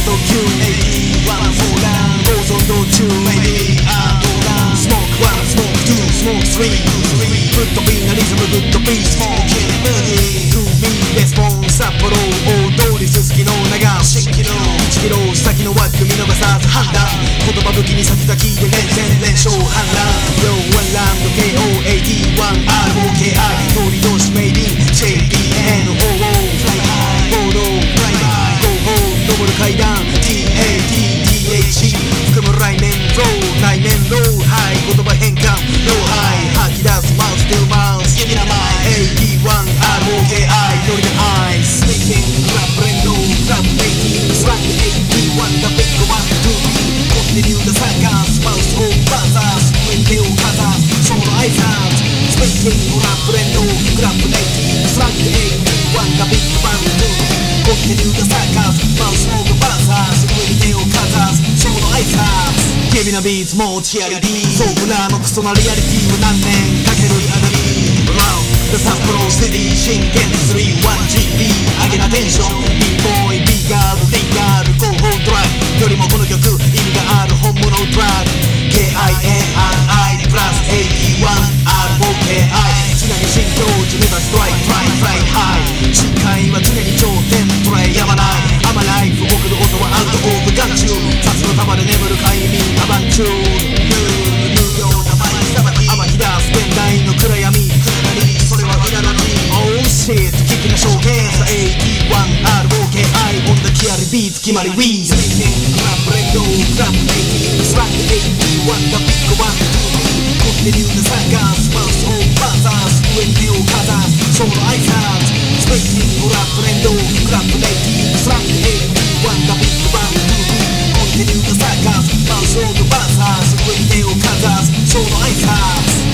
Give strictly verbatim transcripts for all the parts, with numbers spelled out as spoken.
特急 エイティワン フォーラン暴走道中 Maybe I'm down Smoke one, smoke two, smoke three グッドビーなリズムグッドビースモーキングムーニー To me レスポン札幌大通りすすきの流しいちキロ先の枠見逃さず判断言葉武器に先々で連戦連勝反乱 Yo one round ケーオー エイティワン アールオーケーアイ 通り通しメイディン ジェイビーエヌオーオー フライハイボードフライハイゴーゴー登る階段 ティーエーティーティーエイチ 含む来年フロー内面ローハイ言葉変換ローハイ吐き出すマウス to マウス好きなマイ エイティワン アールオーケーアイ ノリのアイス Making クラブブレンドクラブエイティスラックエイティワン the big one to be コンティニューのサーカスマウスオーバーザース上に手をかざすその挨拶 Making クラブブレンドクラブエイティスラックエイティワン the big one to be コンティニューのサーカスマウスオーバーザース上に手をかざすその挨拶ケビなビーツもチアリティソープラーのクソなリアリティを何年かけるあたり Round the 札幌シティ真剣 スリーワンジービー 上げなテンション B ボーイ B ガール D ガール Go hold drive よりもこの曲意味がある本物ドラッグ ケーアイエーアールアイ プラスエイティワン アールオーケーアイ 常に新境地目指すトライトライフライハイ深海は常に頂点トライやまないアマライフ送る音はアウトオブ眼中札の束で眠る快眠カバン中無料なマイさばき暴き出す現代の暗闇それは裏のに Oh shit 危機な証言さ エイティワン アールオーケーアイ オンダキアリビーツ決まりウィーズクラブレンドクラブエイティスラックエイティワン the big one to be コンティニューなサーカスマウスオーバーザース上に手をかざすその挨拶スペイキングクラブレンドクラブエイティスラックエイティワン the big one to be コンティニューなサーカスマウスオーバーザース上に手をかざすその挨拶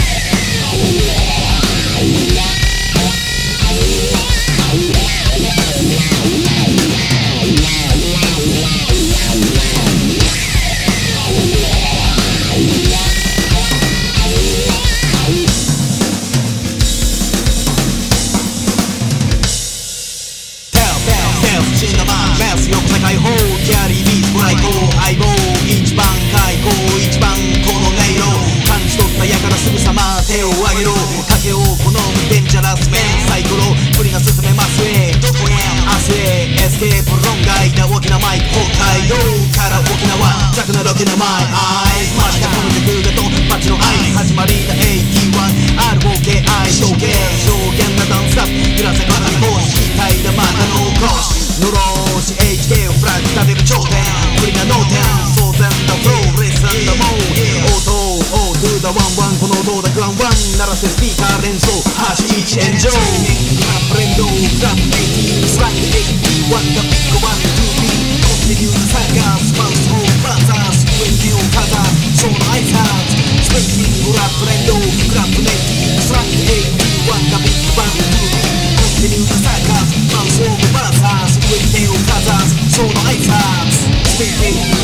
解放キャリービーツご来光相棒一番開口一番この音色感じ取ったやからすぐさま手を上げろ竹を好むデンジャラスメンサイコロ無理が進めますへどこへ明日へエスケープ論外な大きなマイク北海道から沖縄弱なロケなマイアイマジかこの曲だと街の愛始まりだ エイティワン アールオーケーアイ 証言証言なダンスアップぶら下がり帽子期待だまたの腰のろし エイチケー をフラッグ立てる頂点無理な脳天当然だフローレッスンだもう音を Do the one one この音だグワンワン鳴らせスピーカー連想はちいち炎上クラブレンドクラブエイティスラックエイティワン the big one to be コンティニューなサーカスマウスオーバーザース上に手をかざすその挨拶スペイキングクラブレンドクラブエイティスラックエイティワン the big one to be コンティニューなサーカスマウスオーバーザース上に手をかざすその挨拶 Speaking